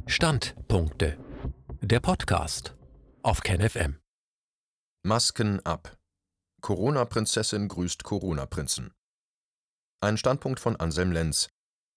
Standpunkte. Der Podcast auf KenFM. Masken ab. Corona-Prinzessin grüßt Corona-Prinzen. Ein Standpunkt von Anselm Lenz.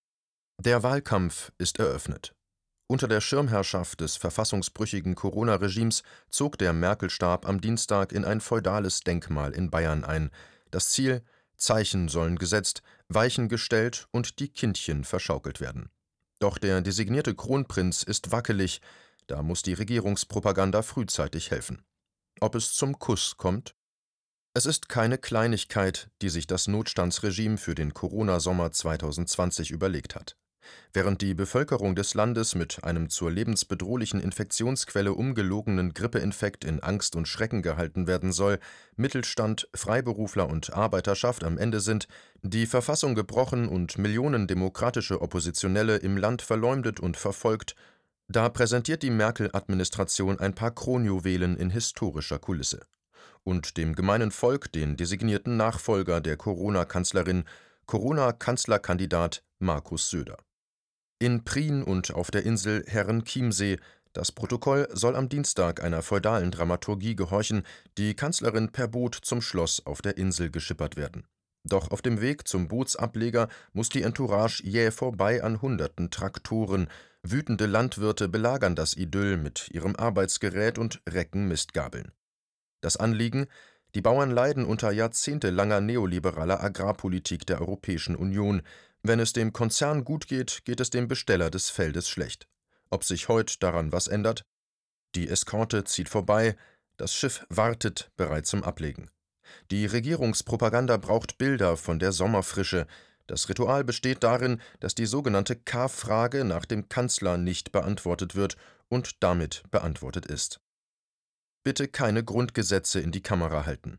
Der Wahlkampf ist eröffnet. Unter der Schirmherrschaft des verfassungsbrüchigen Corona-Regimes zog der Merkel-Stab am Dienstag in ein feudales Denkmal in Bayern ein. Das Ziel: Zeichen sollen gesetzt, Weichen gestellt und die Kindchen verschaukelt werden. Doch der designierte Kronprinz ist wackelig, da muss die Regierungspropaganda frühzeitig helfen. Ob es zum Kuss kommt? Es ist keine Kleinigkeit, die sich das Notstandsregime für den Corona-Sommer 2020 überlegt hat. Während die Bevölkerung des Landes mit einem zur lebensbedrohlichen Infektionsquelle umgelogenen Grippeinfekt in Angst und Schrecken gehalten werden soll, Mittelstand, Freiberufler und Arbeiterschaft am Ende sind, die Verfassung gebrochen und Millionen demokratische Oppositionelle im Land verleumdet und verfolgt, da präsentiert die Merkel-Administration ein paar Kronjuwelen in historischer Kulisse. Und dem gemeinen Volk den designierten Nachfolger der Corona-Kanzlerin, Corona-Kanzlerkandidat Markus Söder. In Prien und auf der Insel Herrenchiemsee, das Protokoll soll am Dienstag einer feudalen Dramaturgie gehorchen, die Kanzlerin per Boot zum Schloss auf der Insel geschippert werden. Doch auf dem Weg zum Bootsableger muss die Entourage jäh vorbei an hunderten Traktoren. Wütende Landwirte belagern das Idyll mit ihrem Arbeitsgerät und recken Mistgabeln. Das Anliegen: Die Bauern leiden unter jahrzehntelanger neoliberaler Agrarpolitik der Europäischen Union. Wenn es dem Konzern gut geht, geht es dem Besteller des Feldes schlecht. Ob sich heute daran was ändert? Die Eskorte zieht vorbei, das Schiff wartet bereit zum Ablegen. Die Regierungspropaganda braucht Bilder von der Sommerfrische. Das Ritual besteht darin, dass die sogenannte K-Frage nach dem Kanzler nicht beantwortet wird und damit beantwortet ist. Bitte keine Grundgesetze in die Kamera halten.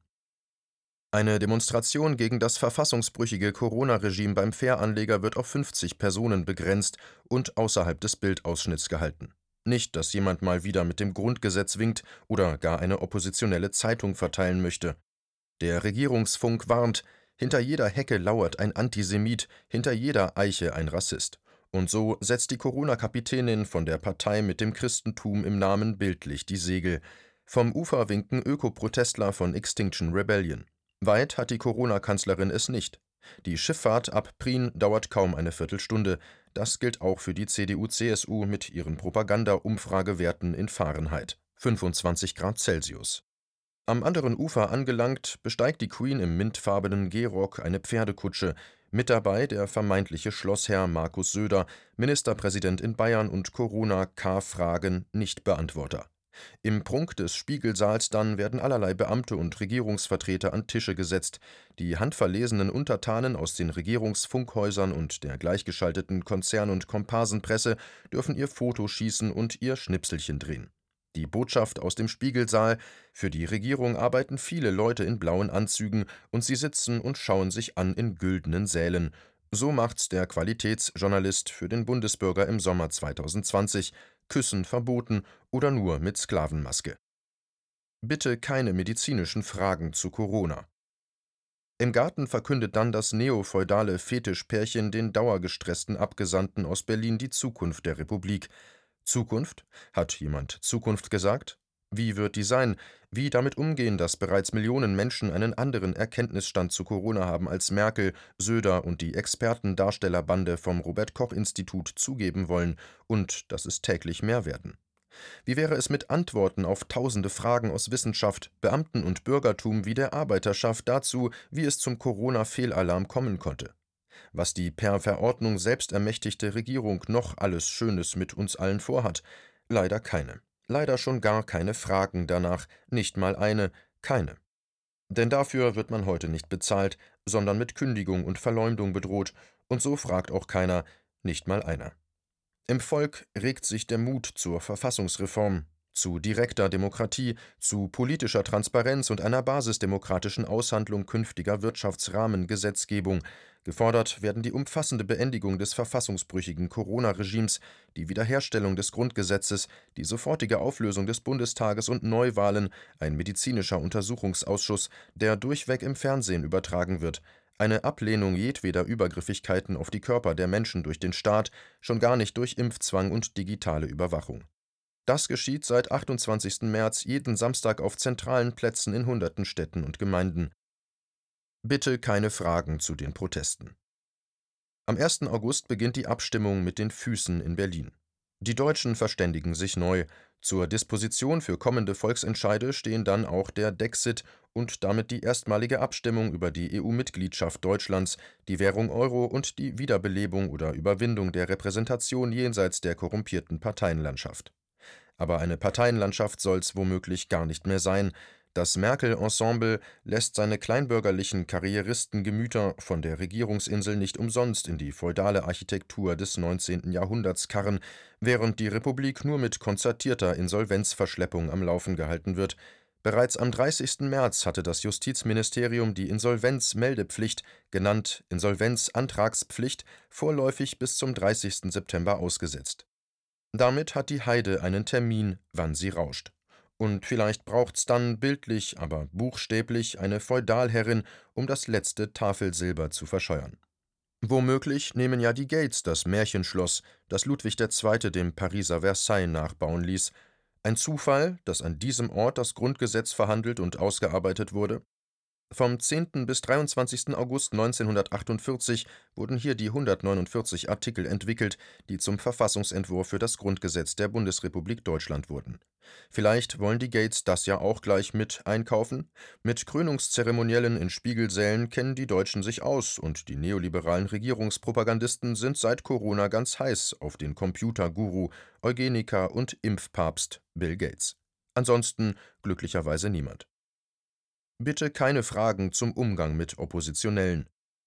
Eine Demonstration gegen das verfassungsbrüchige Corona-Regime beim Fähranleger wird auf 50 Personen begrenzt und außerhalb des Bildausschnitts gehalten. Nicht, dass jemand mal wieder mit dem Grundgesetz winkt oder gar eine oppositionelle Zeitung verteilen möchte. Der Regierungsfunk warnt: Hinter jeder Hecke lauert ein Antisemit, hinter jeder Eiche ein Rassist. Und so setzt die Corona-Kapitänin von der Partei mit dem Christentum im Namen bildlich die Segel. Vom Ufer winken Ökoprotestler von Extinction Rebellion. Weit hat die Corona-Kanzlerin es nicht. Die Schifffahrt ab Prien dauert kaum eine Viertelstunde. Das gilt auch für die CDU/CSU mit ihren Propaganda-Umfragewerten in Fahrenheit: 25 Grad Celsius. Am anderen Ufer angelangt, besteigt die Queen im mintfarbenen Gehrock eine Pferdekutsche. Mit dabei der vermeintliche Schlossherr Markus Söder, Ministerpräsident in Bayern und Corona-K-Fragen-Nichtbeantworter. Im Prunk des Spiegelsaals dann werden allerlei Beamte und Regierungsvertreter an Tische gesetzt. Die handverlesenen Untertanen aus den Regierungsfunkhäusern und der gleichgeschalteten Konzern- und Komparsenpresse dürfen ihr Foto schießen und ihr Schnipselchen drehen. Die Botschaft aus dem Spiegelsaal: Für die Regierung arbeiten viele Leute in blauen Anzügen und sie sitzen und schauen sich an in güldenen Sälen. So macht's der Qualitätsjournalist für den Bundesbürger im Sommer 2020. Küssen verboten oder nur mit Sklavenmaske. Bitte keine medizinischen Fragen zu Corona. Im Garten verkündet dann das neofeudale Fetischpärchen den dauergestressten Abgesandten aus Berlin die Zukunft der Republik. Zukunft? Hat jemand Zukunft gesagt? Wie wird die sein? Wie damit umgehen, dass bereits Millionen Menschen einen anderen Erkenntnisstand zu Corona haben, als Merkel, Söder und die Expertendarstellerbande vom Robert-Koch-Institut zugeben wollen, und dass es täglich mehr werden? Wie wäre es mit Antworten auf tausende Fragen aus Wissenschaft, Beamten und Bürgertum wie der Arbeiterschaft dazu, wie es zum Corona-Fehlalarm kommen konnte? Was die per Verordnung selbstermächtigte Regierung noch alles Schönes mit uns allen vorhat? Leider keine. Leider schon gar keine Fragen danach, nicht mal eine, keine. Denn dafür wird man heute nicht bezahlt, sondern mit Kündigung und Verleumdung bedroht, und so fragt auch keiner, nicht mal einer. Im Volk regt sich der Mut zur Verfassungsreform. zu direkter Demokratie, zu politischer Transparenz und einer basisdemokratischen Aushandlung künftiger Wirtschaftsrahmengesetzgebung. Gefordert werden die umfassende Beendigung des verfassungsbrüchigen Corona-Regimes, die Wiederherstellung des Grundgesetzes, die sofortige Auflösung des Bundestages und Neuwahlen, ein medizinischer Untersuchungsausschuss, der durchweg im Fernsehen übertragen wird, eine Ablehnung jedweder Übergriffigkeiten auf die Körper der Menschen durch den Staat, schon gar nicht durch Impfzwang und digitale Überwachung. Das geschieht seit 28. März jeden Samstag auf zentralen Plätzen in hunderten Städten und Gemeinden. Bitte keine Fragen zu den Protesten. Am 1. August beginnt die Abstimmung mit den Füßen in Berlin. Die Deutschen verständigen sich neu. Zur Disposition für kommende Volksentscheide stehen dann auch der Dexit und damit die erstmalige Abstimmung über die EU-Mitgliedschaft Deutschlands, die Währung Euro und die Wiederbelebung oder Überwindung der Repräsentation jenseits der korrumpierten Parteienlandschaft. Aber eine Parteienlandschaft soll's womöglich gar nicht mehr sein. Das Merkel-Ensemble lässt seine kleinbürgerlichen Karrieristengemüter von der Regierungsinsel nicht umsonst in die feudale Architektur des 19. Jahrhunderts karren, während die Republik nur mit konzertierter Insolvenzverschleppung am Laufen gehalten wird. Bereits am 30. März hatte das Justizministerium die Insolvenzmeldepflicht, genannt Insolvenzantragspflicht, vorläufig bis zum 30. September ausgesetzt. Damit hat die Heide einen Termin, wann sie rauscht. Und vielleicht braucht's dann bildlich, aber buchstäblich eine Feudalherrin, um das letzte Tafelsilber zu verscheuern. Womöglich nehmen ja die Gates das Märchenschloss, das Ludwig II. Dem Pariser Versailles nachbauen ließ. Ein Zufall, dass an diesem Ort das Grundgesetz verhandelt und ausgearbeitet wurde? Vom 10. bis 23. August 1948 wurden hier die 149 Artikel entwickelt, die zum Verfassungsentwurf für das Grundgesetz der Bundesrepublik Deutschland wurden. Vielleicht wollen die Gates das ja auch gleich mit einkaufen? Mit Krönungszeremoniellen in Spiegelsälen kennen die Deutschen sich aus und die neoliberalen Regierungspropagandisten sind seit Corona ganz heiß auf den Computerguru, Eugeniker und Impfpapst Bill Gates. Ansonsten glücklicherweise niemand. Bitte keine Fragen zum Umgang mit Oppositionellen.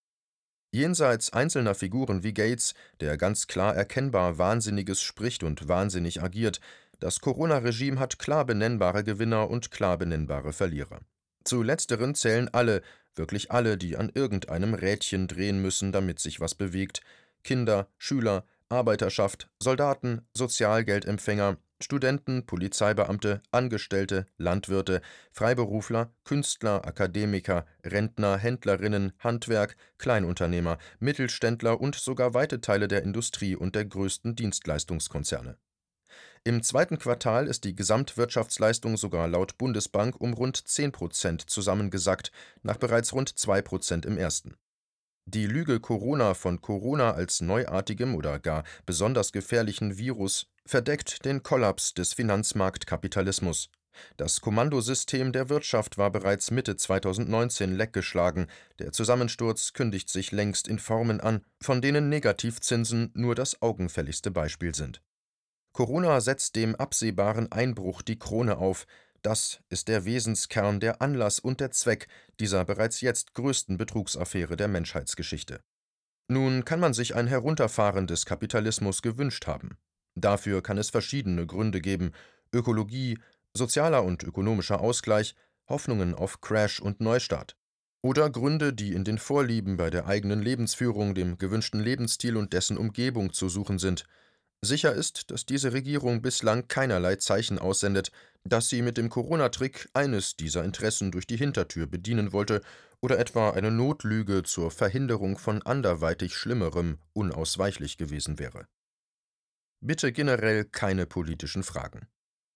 Jenseits einzelner Figuren wie Gates, der ganz klar erkennbar Wahnsinniges spricht und wahnsinnig agiert, das Corona-Regime hat klar benennbare Gewinner und klar benennbare Verlierer. Zu letzteren zählen alle, wirklich alle, die an irgendeinem Rädchen drehen müssen, damit sich was bewegt: Kinder, Schüler, Arbeiterschaft, Soldaten, Sozialgeldempfänger, Studenten, Polizeibeamte, Angestellte, Landwirte, Freiberufler, Künstler, Akademiker, Rentner, Händlerinnen, Handwerk, Kleinunternehmer, Mittelständler und sogar weite Teile der Industrie und der größten Dienstleistungskonzerne. Im zweiten Quartal ist die Gesamtwirtschaftsleistung sogar laut Bundesbank um rund 10% zusammengesackt, nach bereits rund 2% im ersten. Die Lüge Corona von Corona als neuartigem oder gar besonders gefährlichen Virus verdeckt den Kollaps des Finanzmarktkapitalismus. Das Kommandosystem der Wirtschaft war bereits Mitte 2019 leckgeschlagen, der Zusammensturz kündigt sich längst in Formen an, von denen Negativzinsen nur das augenfälligste Beispiel sind. Corona setzt dem absehbaren Einbruch die Krone auf. Das ist der Wesenskern, der Anlass und der Zweck dieser bereits jetzt größten Betrugsaffäre der Menschheitsgeschichte. Nun kann man sich ein Herunterfahren des Kapitalismus gewünscht haben. Dafür kann es verschiedene Gründe geben: Ökologie, sozialer und ökonomischer Ausgleich, Hoffnungen auf Crash und Neustart. Oder Gründe, die in den Vorlieben bei der eigenen Lebensführung, dem gewünschten Lebensstil und dessen Umgebung zu suchen sind. Sicher ist, dass diese Regierung bislang keinerlei Zeichen aussendet, dass sie mit dem Corona-Trick eines dieser Interessen durch die Hintertür bedienen wollte oder etwa eine Notlüge zur Verhinderung von anderweitig Schlimmerem unausweichlich gewesen wäre. Bitte generell keine politischen Fragen.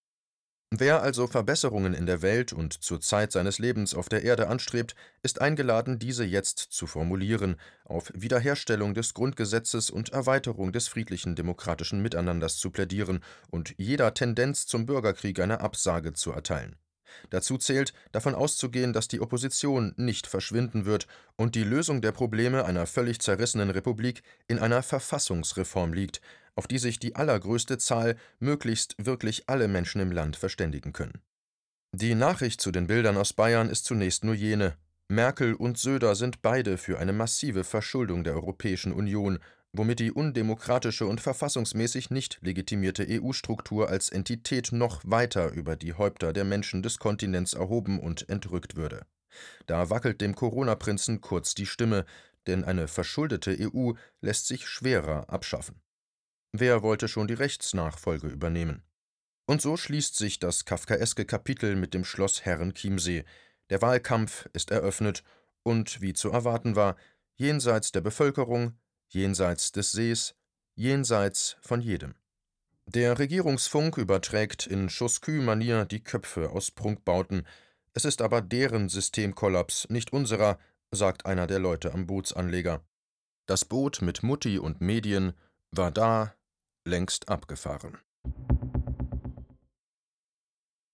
Wer also Verbesserungen in der Welt und zur Zeit seines Lebens auf der Erde anstrebt, ist eingeladen, diese jetzt zu formulieren, auf Wiederherstellung des Grundgesetzes und Erweiterung des friedlichen demokratischen Miteinanders zu plädieren und jeder Tendenz zum Bürgerkrieg eine Absage zu erteilen. Dazu zählt, davon auszugehen, dass die Opposition nicht verschwinden wird und die Lösung der Probleme einer völlig zerrissenen Republik in einer Verfassungsreform liegt, auf die sich die allergrößte Zahl, möglichst wirklich alle Menschen im Land verständigen können. Die Nachricht zu den Bildern aus Bayern ist zunächst nur jene: Merkel und Söder sind beide für eine massive Verschuldung der Europäischen Union, womit die undemokratische und verfassungsmäßig nicht legitimierte EU-Struktur als Entität noch weiter über die Häupter der Menschen des Kontinents erhoben und entrückt würde. Da wackelt dem Corona-Prinzen kurz die Stimme, denn eine verschuldete EU lässt sich schwerer abschaffen. Wer wollte schon die Rechtsnachfolge übernehmen? Und so schließt sich das kafkaeske Kapitel mit dem Schloss Herrenchiemsee. Der Wahlkampf ist eröffnet und, wie zu erwarten war, jenseits der Bevölkerung, jenseits des Sees, jenseits von jedem. Der Regierungsfunk überträgt in Chauskü-Manier die Köpfe aus Prunkbauten. Es ist aber deren Systemkollaps, nicht unserer, sagt einer der Leute am Bootsanleger. Das Boot mit Mutti und Medien war da, längst abgefahren.